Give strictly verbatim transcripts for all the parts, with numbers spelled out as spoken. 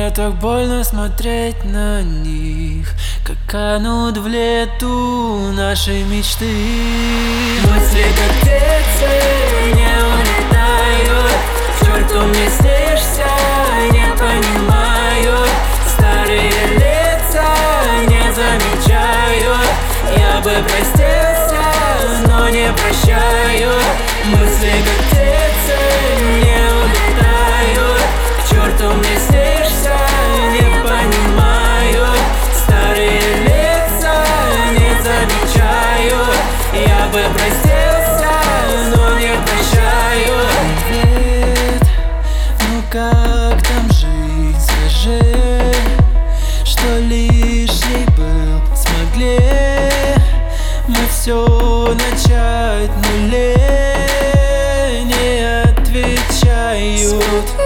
Мне так больно смотреть на них, как канут в лету наши мечты. Мысли как птицы не улетают, к черту мне снишься, не понимаю. Старые лица не замечаю, я бы простился, но не прощаю. Мысли как птицы не улетают, к черту мне снишься, не понимаю. Старые лица не замечаю, я бы простился, но не прощаю. Привет, ну как там жизнь, скажи, что лишний был, смогли мы все начать в нуле, не отвечают.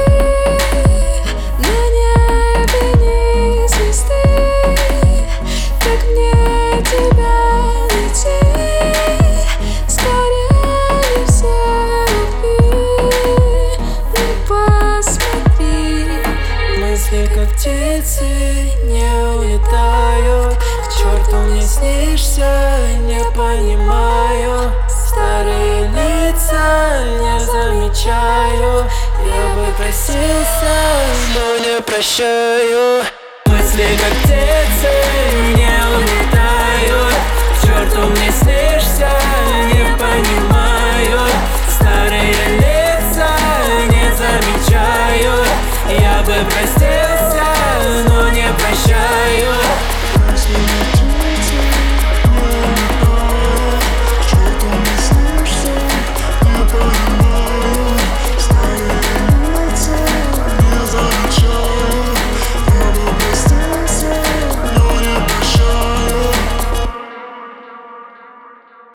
Мысли как птицы не улетают, к черту мне снишься, не понимаю. Старые лица не замечаю, я бы просился, но не прощаю. Мысли как птицы